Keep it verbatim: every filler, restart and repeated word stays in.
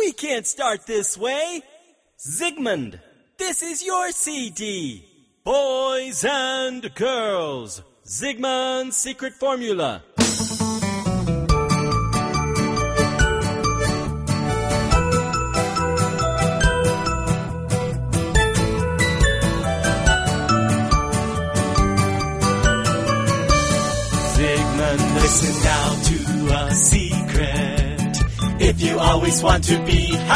We can't start this way. Zygmunt, this is your C D. Boys and girls, Zygmunt's secret formula. Zygmunt, listen now to a secret. If you always want to be happy,